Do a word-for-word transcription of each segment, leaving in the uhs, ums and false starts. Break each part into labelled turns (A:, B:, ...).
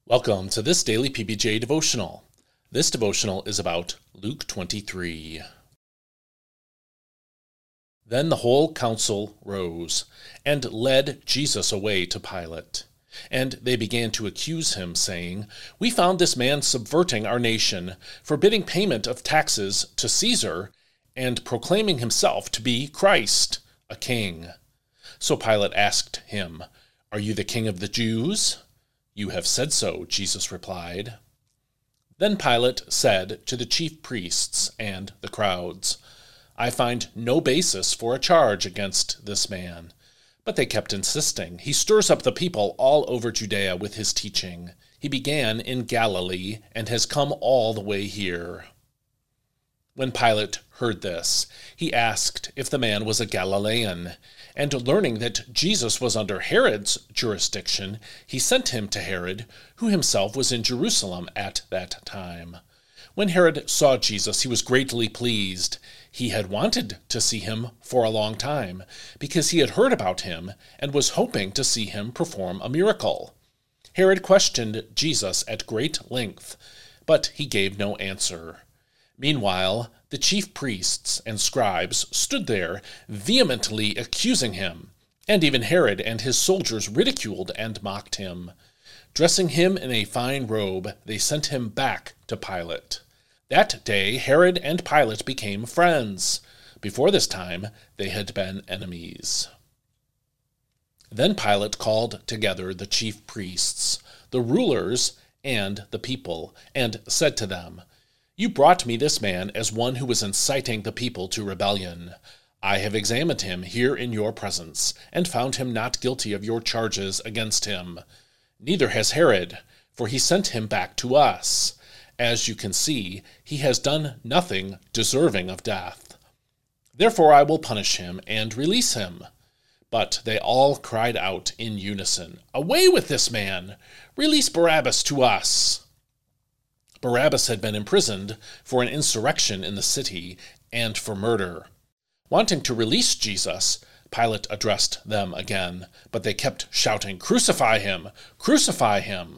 A: Welcome to this daily P B J devotional. This devotional is about Luke twenty-three. Then the whole council rose and led Jesus away to Pilate. And they began to accuse him, saying, "We found this man subverting our nation, forbidding payment of taxes to Caesar, and proclaiming himself to be Christ, a king." So Pilate asked him, "Are you the king of the Jews?" "You have said so," Jesus replied. Then Pilate said to the chief priests and the crowds, "I find no basis for a charge against this man." But they kept insisting, "He stirs up the people all over Judea with his teaching. He began in Galilee and has come all the way here." When Pilate heard this, he asked if the man was a Galilean, and learning that Jesus was under Herod's jurisdiction, he sent him to Herod, who himself was in Jerusalem at that time. When Herod saw Jesus, he was greatly pleased. He had wanted to see him for a long time, because he had heard about him and was hoping to see him perform a miracle. Herod questioned Jesus at great length, but he gave no answer. Meanwhile, the chief priests and scribes stood there, vehemently accusing him, and even Herod and his soldiers ridiculed and mocked him. Dressing him in a fine robe, they sent him back to Pilate. That day Herod and Pilate became friends. Before this time, they had been enemies. Then Pilate called together the chief priests, the rulers, and the people, and said to them, "You brought me this man as one who was inciting the people to rebellion. I have examined him here in your presence, and found him not guilty of your charges against him. Neither has Herod, for he sent him back to us. As you can see, he has done nothing deserving of death. Therefore I will punish him and release him." But they all cried out in unison, "Away with this man! Release Barabbas to us!" Barabbas had been imprisoned for an insurrection in the city and for murder. Wanting to release Jesus, Pilate addressed them again, but they kept shouting, "Crucify him! Crucify him!"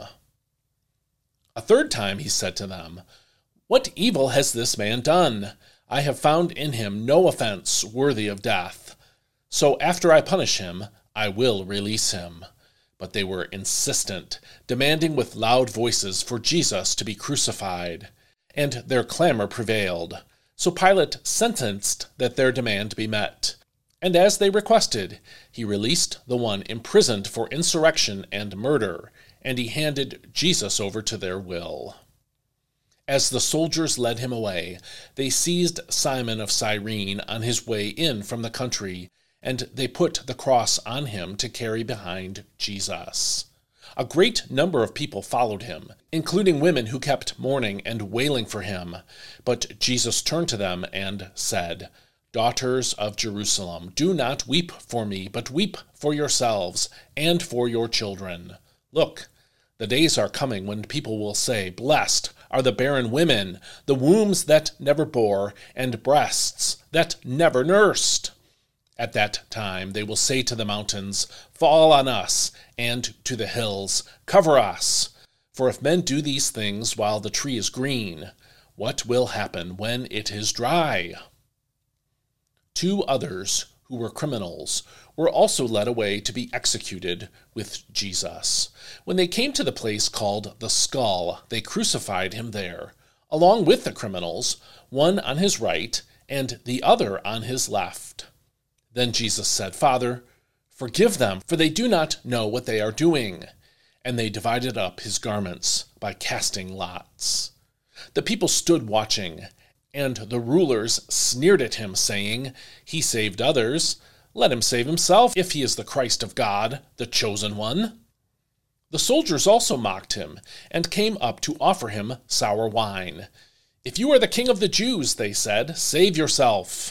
A: A third time he said to them, "What evil has this man done? I have found in him no offense worthy of death. So after I punish him, I will release him." But they were insistent, demanding with loud voices for Jesus to be crucified, and their clamor prevailed. So Pilate sentenced that their demand be met, and as they requested, he released the one imprisoned for insurrection and murder, and he handed Jesus over to their will. As the soldiers led him away, they seized Simon of Cyrene on his way in from the country, and they put the cross on him to carry behind Jesus. A great number of people followed him, including women who kept mourning and wailing for him. But Jesus turned to them and said, "Daughters of Jerusalem, do not weep for me, but weep for yourselves and for your children. Look, the days are coming when people will say, 'Blessed are the barren women, the wombs that never bore, and breasts that never nursed.' At that time they will say to the mountains, 'Fall on us,' and to the hills, 'Cover us.' For if men do these things while the tree is green, what will happen when it is dry?" Two others, who were criminals, were also led away to be executed with Jesus. When they came to the place called the Skull, they crucified him there, along with the criminals, one on his right and the other on his left. Then Jesus said, "Father, forgive them, for they do not know what they are doing." And they divided up his garments by casting lots. The people stood watching, and the rulers sneered at him, saying, "He saved others. Let him save himself, if he is the Christ of God, the chosen one." The soldiers also mocked him, and came up to offer him sour wine. "If you are the king of the Jews," they said, "save yourself."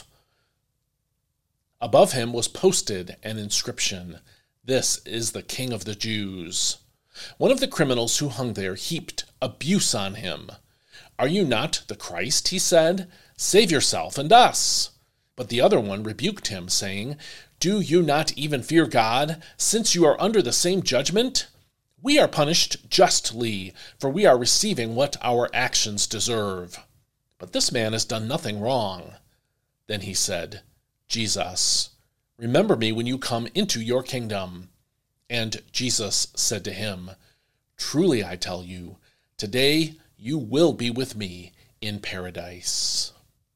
A: Above him was posted an inscription, "This is the King of the Jews." One of the criminals who hung there heaped abuse on him. "Are you not the Christ?" he said. "Save yourself and us." But the other one rebuked him, saying, "Do you not even fear God, since you are under the same judgment? We are punished justly, for we are receiving what our actions deserve. But this man has done nothing wrong." Then he said, "Jesus, remember me when you come into your kingdom." And Jesus said to him, "Truly I tell you, today you will be with me in paradise."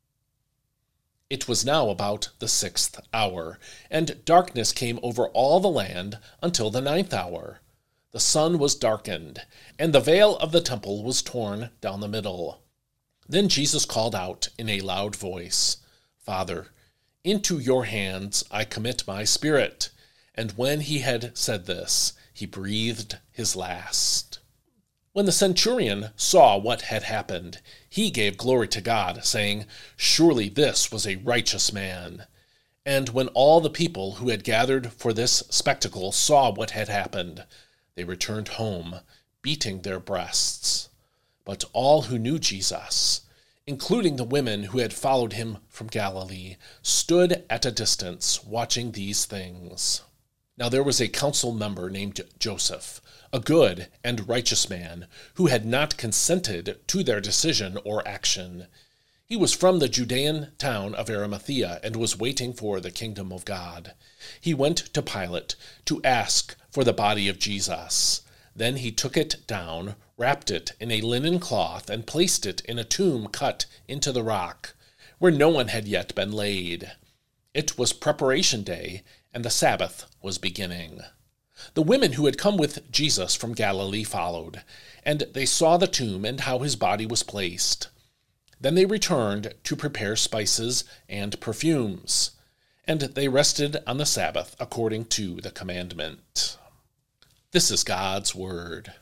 A: It was now about the sixth hour, and darkness came over all the land until the ninth hour. The sun was darkened, and the veil of the temple was torn down the middle. Then Jesus called out in a loud voice, "Father, into your hands I commit my spirit." And when he had said this, he breathed his last. When the centurion saw what had happened, he gave glory to God, saying, "Surely this was a righteous man." And when all the people who had gathered for this spectacle saw what had happened, they returned home, beating their breasts. But all who knew Jesus, including the women who had followed him from Galilee, stood at a distance watching these things. Now there was a council member named Joseph, a good and righteous man, who had not consented to their decision or action. He was from the Judean town of Arimathea and was waiting for the kingdom of God. He went to Pilate to ask for the body of Jesus. Then he took it down, wrapped it in a linen cloth, and placed it in a tomb cut into the rock, where no one had yet been laid. It was preparation day, and the Sabbath was beginning. The women who had come with Jesus from Galilee followed, and they saw the tomb and how his body was placed. Then they returned to prepare spices and perfumes, and they rested on the Sabbath according to the commandment. This is God's word.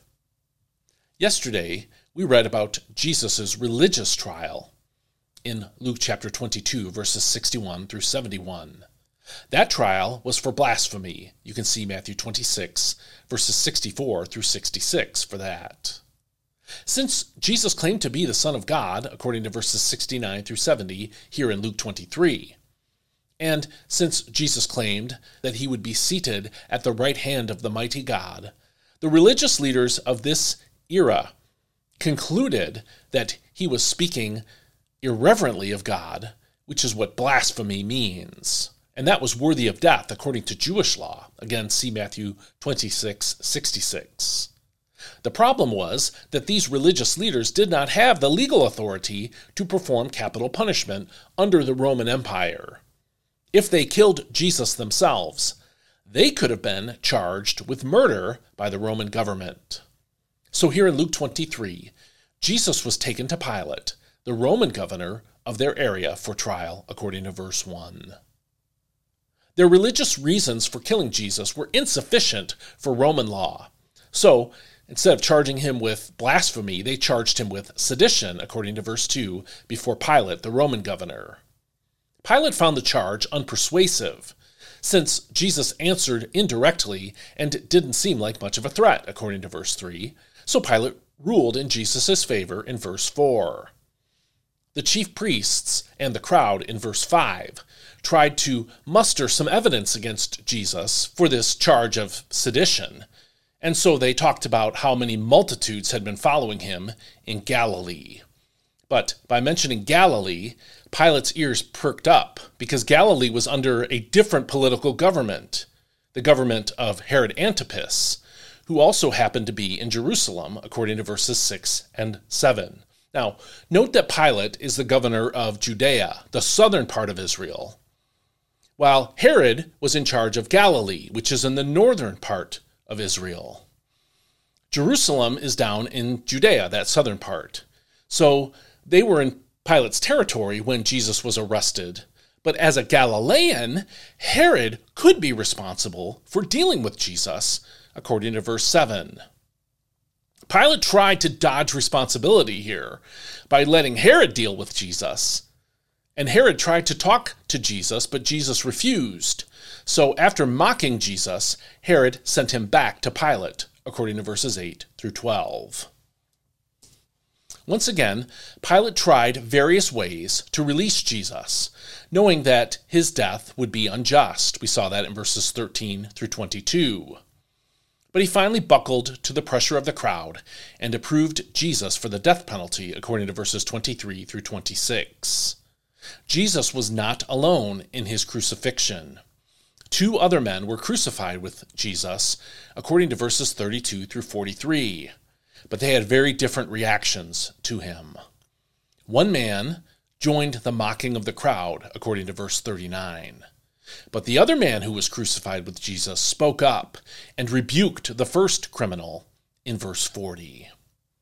A: Yesterday, we read about Jesus' religious trial in Luke chapter twenty-two, verses sixty-one through seventy-one. That trial was for blasphemy. You can see Matthew twenty-six, verses sixty-four through sixty-six for that. Since Jesus claimed to be the Son of God, according to verses sixty-nine through seventy here in Luke twenty-three, and since Jesus claimed that he would be seated at the right hand of the mighty God, the religious leaders of this era concluded that he was speaking irreverently of God, which is what blasphemy means. And that was worthy of death according to Jewish law. Again, see Matthew twenty-six sixty-six. The problem was that these religious leaders did not have the legal authority to perform capital punishment under the Roman Empire. If they killed Jesus themselves, they could have been charged with murder by the Roman government. So here in Luke twenty-three, Jesus was taken to Pilate, the Roman governor of their area, for trial, according to verse one. Their religious reasons for killing Jesus were insufficient for Roman law. So, instead of charging him with blasphemy, they charged him with sedition, according to verse two, before Pilate, the Roman governor. Pilate found the charge unpersuasive, since Jesus answered indirectly and didn't seem like much of a threat, according to verse three. So Pilate ruled in Jesus' favor in verse four. The chief priests and the crowd in verse five tried to muster some evidence against Jesus for this charge of sedition, and so they talked about how many multitudes had been following him in Galilee. But by mentioning Galilee, Pilate's ears perked up, because Galilee was under a different political government, the government of Herod Antipas, who also happened to be in Jerusalem, according to verses six and seven. Now, note that Pilate is the governor of Judea, the southern part of Israel, while Herod was in charge of Galilee, which is in the northern part of Israel. Jerusalem is down in Judea, that southern part. So they were in Pilate's territory when Jesus was arrested. But as a Galilean, Herod could be responsible for dealing with Jesus, according to verse seven. Pilate tried to dodge responsibility here by letting Herod deal with Jesus. And Herod tried to talk to Jesus, but Jesus refused. So after mocking Jesus, Herod sent him back to Pilate, according to verses eight through twelve. Once again, Pilate tried various ways to release Jesus, knowing that his death would be unjust. We saw that in verses thirteen through twenty-two. But he finally buckled to the pressure of the crowd and approved Jesus for the death penalty, according to verses twenty-three through twenty-six. Jesus was not alone in his crucifixion. Two other men were crucified with Jesus, according to verses thirty-two through forty-three, but they had very different reactions to him. One man joined the mocking of the crowd, according to verse thirty-nine. But the other man who was crucified with Jesus spoke up and rebuked the first criminal in verse forty.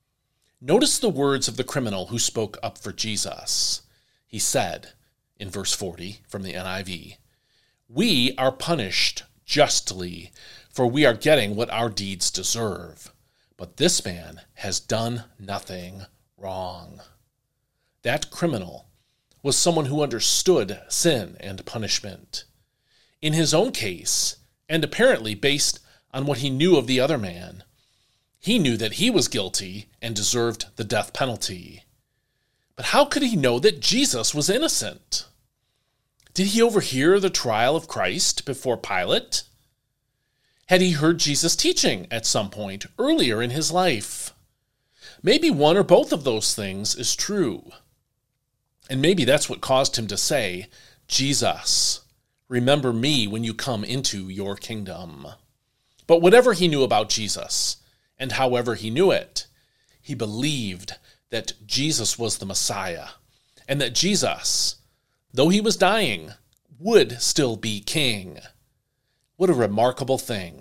A: Notice the words of the criminal who spoke up for Jesus. He said, in verse forty from the N I V, "We are punished justly, for we are getting what our deeds deserve. But this man has done nothing wrong." That criminal was someone who understood sin and punishment. In his own case, and apparently based on what he knew of the other man, he knew that he was guilty and deserved the death penalty. But how could he know that Jesus was innocent? Did he overhear the trial of Christ before Pilate? Had he heard Jesus teaching at some point earlier in his life? Maybe one or both of those things is true. And maybe that's what caused him to say, "Jesus, remember me when you come into your kingdom." But whatever he knew about Jesus, and however he knew it, he believed that Jesus was the Messiah, and that Jesus, though he was dying, would still be king. What a remarkable thing.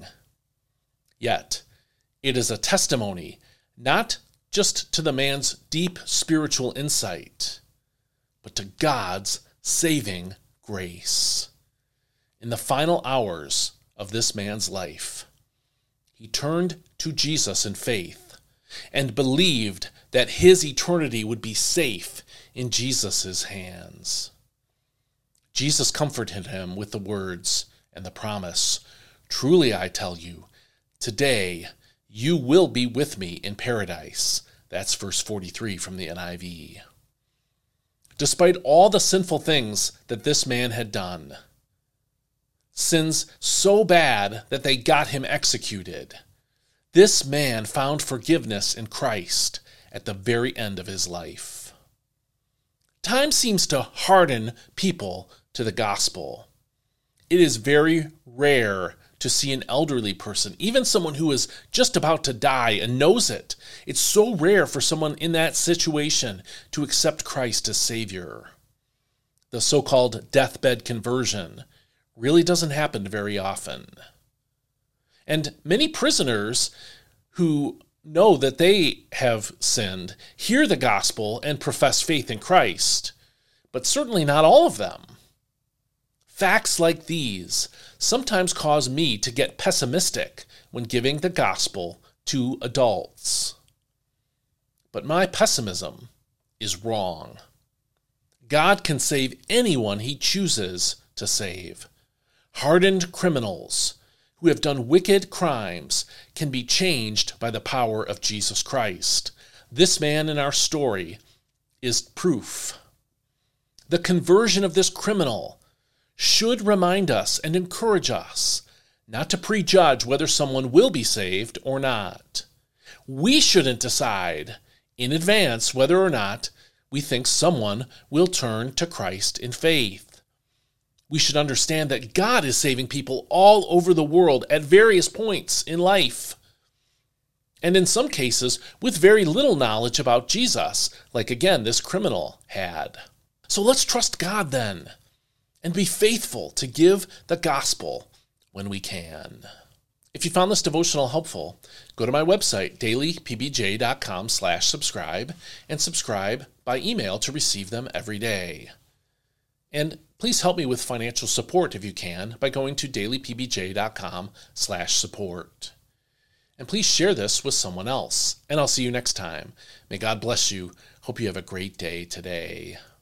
A: Yet, it is a testimony not just to the man's deep spiritual insight, but to God's saving grace. In the final hours of this man's life, he turned to Jesus in faith and believed that his eternity would be safe in Jesus' hands. Jesus comforted him with the words and the promise, "Truly I tell you, today you will be with me in paradise." That's verse forty-three from the N I V. Despite all the sinful things that this man had done, sins so bad that they got him executed, this man found forgiveness in Christ at the very end of his life. Time seems to harden people to the gospel. It is very rare to see an elderly person, even someone who is just about to die and knows it. It's so rare for someone in that situation to accept Christ as Savior. The so-called deathbed conversion really doesn't happen very often. And many prisoners who know that they have sinned hear the gospel and profess faith in Christ, but certainly not all of them. Facts like these sometimes cause me to get pessimistic when giving the gospel to adults. But my pessimism is wrong. God can save anyone he chooses to save. Hardened criminals who have done wicked crimes can be changed by the power of Jesus Christ. This man in our story is proof. The conversion of this criminal should remind us and encourage us not to prejudge whether someone will be saved or not. We shouldn't decide in advance whether or not we think someone will turn to Christ in faith. We should understand that God is saving people all over the world at various points in life, and in some cases with very little knowledge about Jesus, like again this criminal had. So let's trust God then, and be faithful to give the gospel when we can. If you found this devotional helpful, go to my website, daily p b j dot com slash subscribe, and subscribe by email to receive them every day. And please help me with financial support if you can by going to daily p b j dot com slash support. And please share this with someone else. And I'll see you next time. May God bless you. Hope you have a great day today.